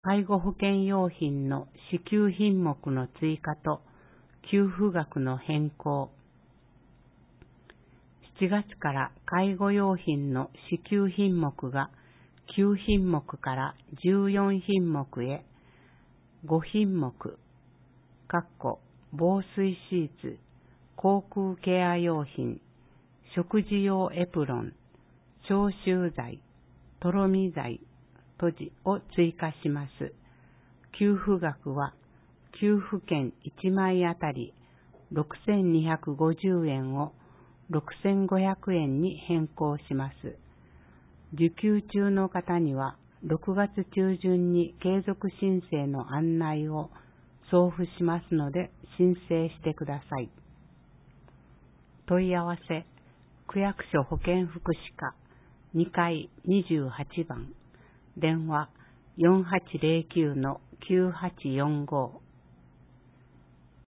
介護保険用品の支給品目の追加と給付額の変更。7月から介護用品の支給品目が9品目から14品目へ5品目、防水シーツ、口腔ケア用品、食事用エプロン、消臭剤、とろみ剤、閉じを追加します。給付額は給付券1枚あたり6250円を6500円に変更します。受給中の方には6月中旬に継続申請の案内を送付しますので申請してください。問い合わせ、区役所保健福祉課2階28番、電話4809-9845